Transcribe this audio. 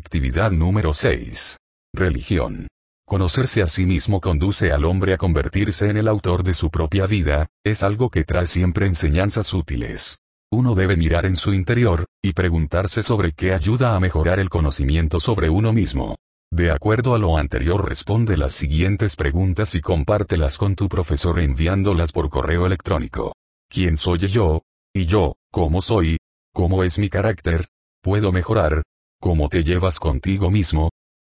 Actividad número 6. Religión. Conocerse a sí mismo conduce al hombre a convertirse en el autor de su propia vida, es algo que trae siempre enseñanzas útiles. Uno debe mirar en su interior, y preguntarse sobre qué ayuda a mejorar el conocimiento sobre uno mismo. De acuerdo a lo anterior, responde las siguientes preguntas y compártelas con tu profesor enviándolas por correo electrónico. ¿Quién soy yo? ¿Y yo, cómo soy? ¿Cómo es mi carácter? ¿Puedo mejorar? ¿Cómo te llevas contigo mismo?